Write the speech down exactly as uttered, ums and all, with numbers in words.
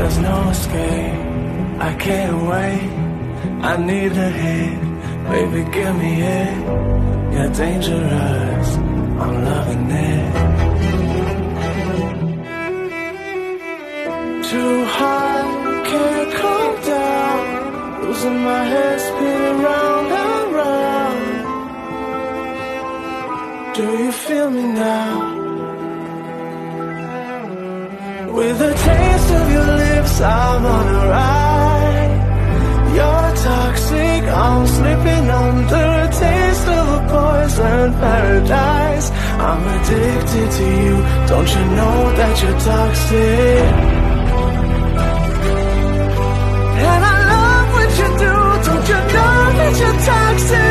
there's no escape. I can't wait, I need a hit. Baby, give me it. You're dangerous, I'm loving it. Too high, can't calm down. Losing my head, spinning round and round. Do you feel me now? With a taste of your lips, I'm on a ride. You're toxic, I'm slipping under a taste of a poison paradise. I'm addicted to you, don't you know that you're toxic? And I love what you do, don't you know that you're toxic?